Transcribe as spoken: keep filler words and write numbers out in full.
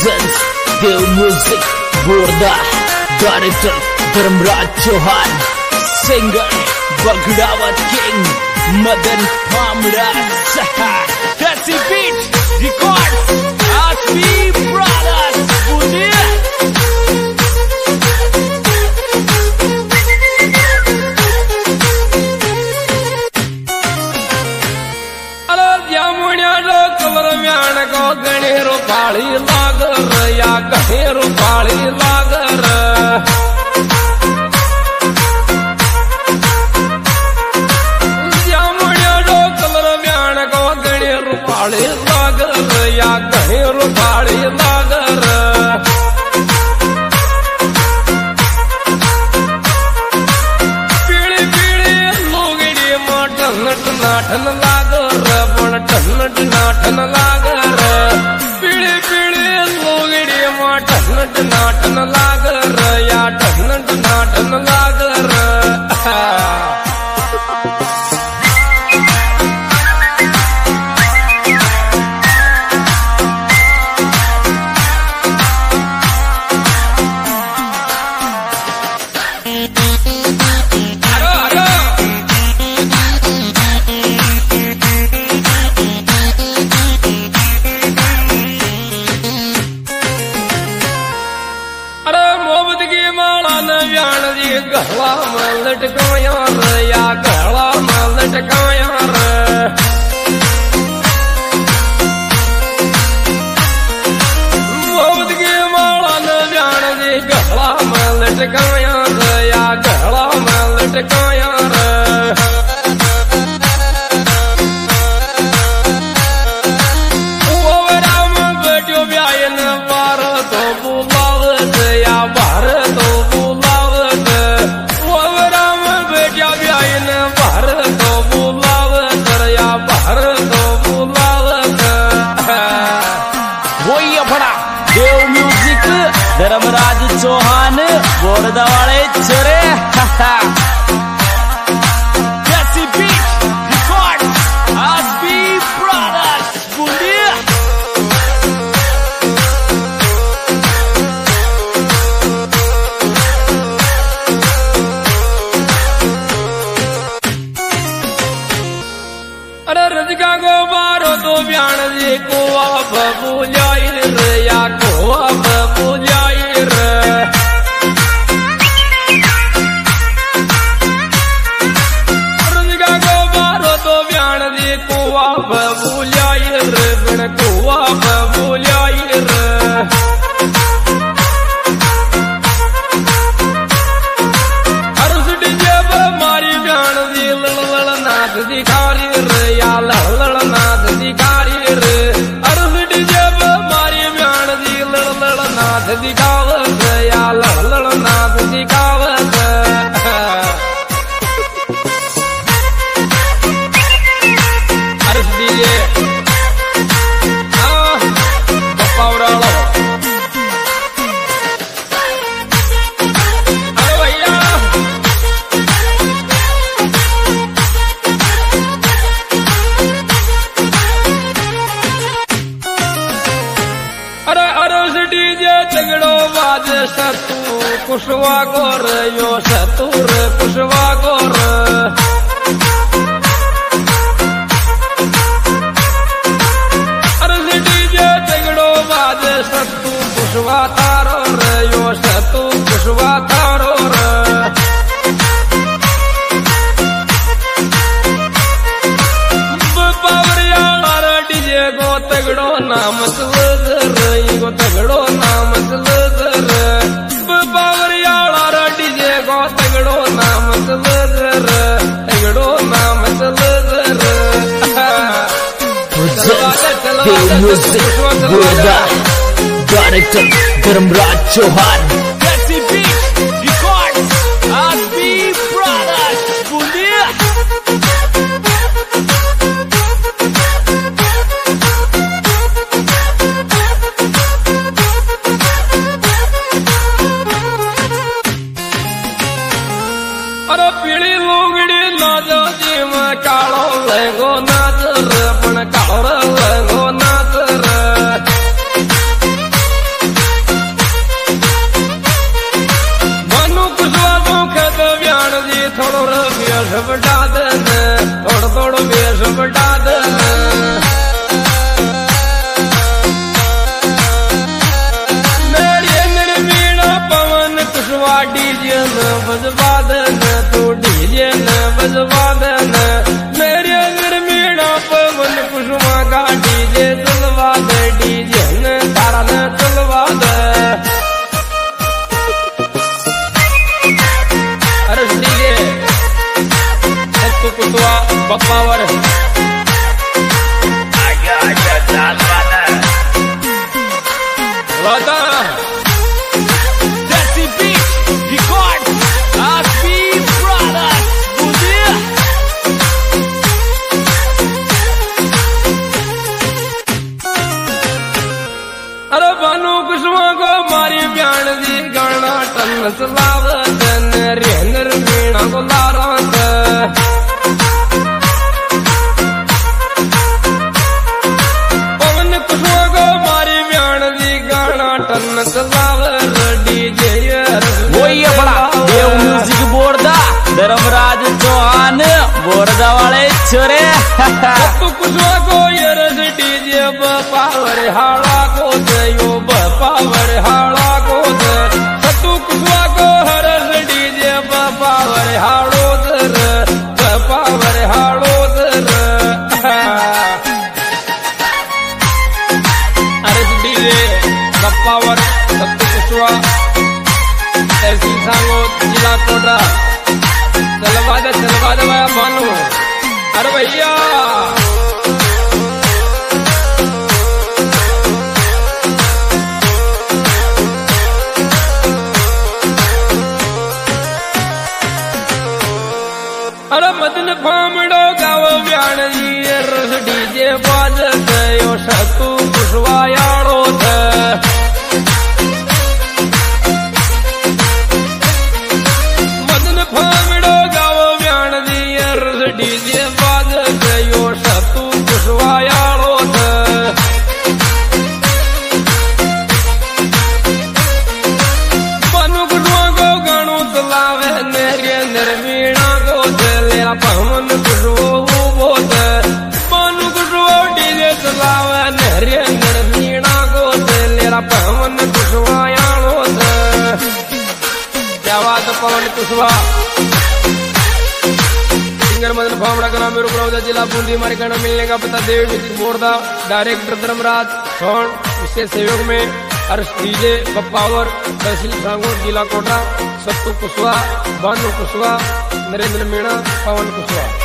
presents Dev Music Borda, Director Dharmraj Chauhan, Singer Bagdawat King Madan Pamraj Saha, Desi Beat Records Aspi Brothers Bunia. गणेरो पाली लागर या गणेरो पाली लागर जामुनिया जो colour म्यान को गणेरो पाली लागर या गणेरो पाली लागर पीली पीली लोगड़ी माठन नाठन लागर पण ठन नाठन लागर नाटन लागर या टन नाटन लागर गहला में लटकाया रे या गहला में लटकाया रे मोहब्बत की माला न जान जी गहला में लटकाया रे या गहला में लटकाया रे वो राम बेटियो ब्यायन बार तो बुलावत या बार तो देव म्यूजिक धर्मराज चौहान बोरदा वाले चरे Desi Beat Records Aspi Brothers Bunia. अरे रजका को बारो तो ब्यान जी को आप बुझाई रे या को आप बुझाई रे रजका को बारो तो ब्यान जी को आप बुझाई रे बिन को आप बुझाई रे अरसटी जब मारी ब्यान जी लड़ लड़ नाथ दिखारी रे या लड़ लड़ नाथ दिखारी रे अरसटी जब मारी ब्यान जी लड़ लड़ नाथ दिखावत या लड़ लड़ नाथ दिखावत अरसटी जे हाँ बपावरा अरे भैया अरे अरसटी जे झगड़ो बाज सतू कुशवा गोर यो सतूर कुशवा गोर अरसटी जे झगड़ो बाज सतू कुशवा तारो रे यो सतू कुशवा तारो रे बावरिया डीजे गो तगड़ो नाम गो तगड़ो नाम बावरिया डीजे गो तगड़ो नाम तगड़ो नाम Dev Music Borda, Director Dharmraj Chauhan, Desi Beat Records Aspi Brothers Bunia. अरे पीली लुगड़ी नाच जी में कालो लेगो नाच रे पण कालो लेगो नाच रे वेश बटा देन थोड़ा थोड़ा वेश बटा देन मेरी निर्मीणा पवन कुशवा डीजे न बजवा देन तू डीजे न बजवा देन मेरी निर्मीणा पवन कुशवा का डीजे चलवा दे डीजे न तारा न चलवा दे अरे डीजे तू कुशवा बप्पावर आजा आजा चाल वाला वादा Jesse Beat Record Aspi Brothers बुझिए अरे बानू कुशवा को मारी ब्याण दी गाना टन सलाव दन रे निर्मीणा को लारांत पवन कुशवा को मारी ब्याण दी गाना टन सलाव डीजे वही अपना देव म्यूजिक बोर्दा धर्मराज चौहान बोर्दा वाले छोरे तू कुशवा को यरस डीजे पावर हाड़ा को दयो पावर हाड़ा को दे तू कुशवा को हरस डीजे पावर हाड़ो दर पावर हाड़ो दर अरे डीजे पावर सत्तू कुशवा ऐसी सांगो जिला कोटा चलवा दे चलवा दे भाई भानु अरे भैया अरे मदन फामड़ो गाव ब्याण रस डीजे बाज गयो सतू कुशवा याड़ो थे मदन फामड़ो गाव ब्याण रस डीजे बाज गयो सतू कुशवा याड़ो थे मनु कुशवा को गाणो तलावे नेरे निर्मीणा को पवन कुशवो बोध मनु कुशवो डीजे चलावे नरे निर्मीणा को लेरा पवन कुशवा यानो क्या बात पवन कुशवा सिंगर मदन फामड़ा का नाम मेरे जिला बूंदी हमारे गाना मिलने का पता Dev music Borda director Dharmraj sound इसके सहयोग में हर्ष डीजे बप्पावर तहसील सांगोर जिला कोटा सत्तू कुशवा भानु कुशवा नरेंद्र मीणा पवन कुशवा।